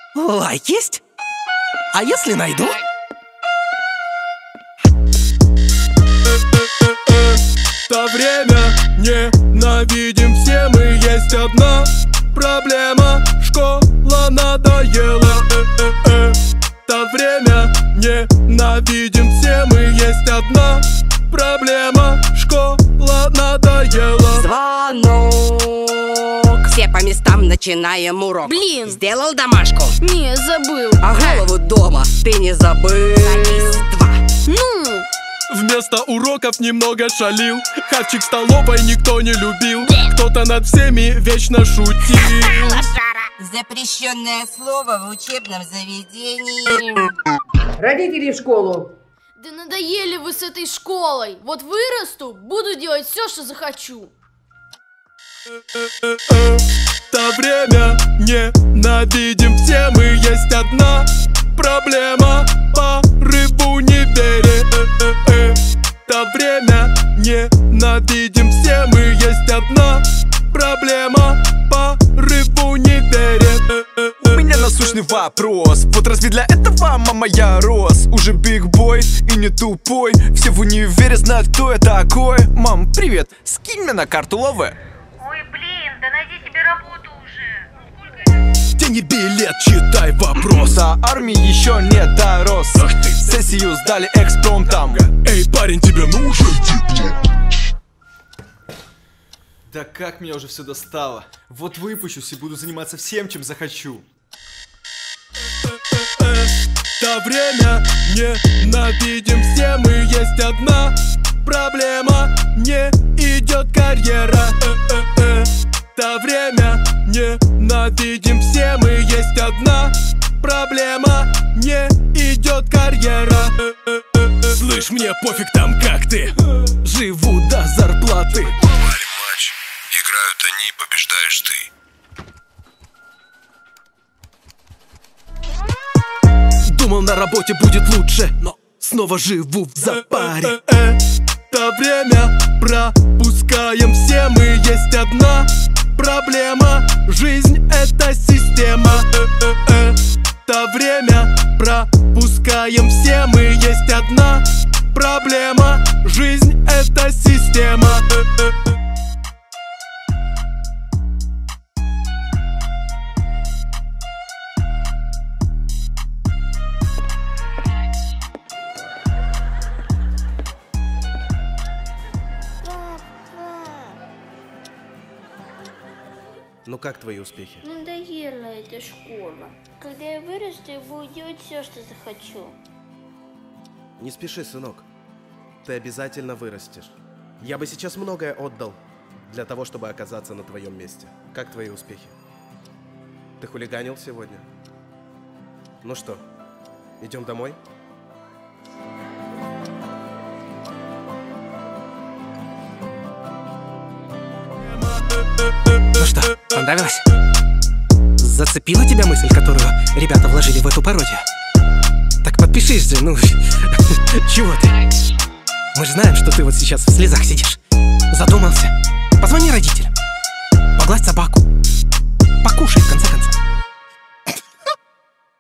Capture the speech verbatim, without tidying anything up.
Лайк есть? А если найду? То время ненавидим все мы, есть одна проблема. Школа надоела. То время ненавидим все мы, есть одна проблема. Школа надоела. Звонок. Все по местам, начинаем урок. Блин. Сделал домашку? Не, забыл. А голову дома ты не забыл? Садись, два. Ну? Вместо уроков немного шалил. Хавчик в столовой никто не любил. Кто-то над всеми вечно шутил. Запрещенное слово в учебном заведении. Родители в школу. Да надоели вы с этой школой. Вот вырасту, буду делать все, что захочу. То время ненавидим все мы, есть одна проблема. Пары в универе. То время ненавидим все мы, есть одна проблема. Пары в универе. У меня насущный вопрос. Вот разве для этого мама я рос? Уже биг-бой и не тупой. Все в универе знают, кто я такой. Мам, привет, скинь мне на карту лаве. Ой, блин, да найди себе работу уже. Тяни билет, читай вопрос. До армии еще не дорос. Сессию сдали экспромтом. Эй, парень, тебе нужен диплом? Да как меня уже все достало. Вот выпущусь и буду заниматься всем, чем захочу. То время ненавидим все мы, есть одна проблема. Не идет карьера. То время ненавидим все мы, есть одна проблема. Не идет карьера. Слышь, мне пофиг там как ты, живу до зарплаты. Матч. Играют они, побеждаешь ты. Думал, на работе будет лучше, но снова живу в запаре. То время пропускаем все мы, есть одна проблема. Жизнь — это система. То время пропускаем все мы, есть одна проблема. Жизнь — это система. Ну как твои успехи? Надоела эта школа. Когда я вырасту, я буду делать все, что захочу. Не спеши, сынок. Ты обязательно вырастешь. Я бы сейчас многое отдал для того, чтобы оказаться на твоем месте. Как твои успехи? Ты хулиганил сегодня? Ну что, идем домой? Ну что, понравилось? Зацепила тебя мысль, которую ребята вложили в эту пародию? Так подпишись же, ну... Чего ты? Мы же знаем, что ты вот сейчас в слезах сидишь. Задумался. Позвони родителям. Погладь собаку. Покушай, в конце концов.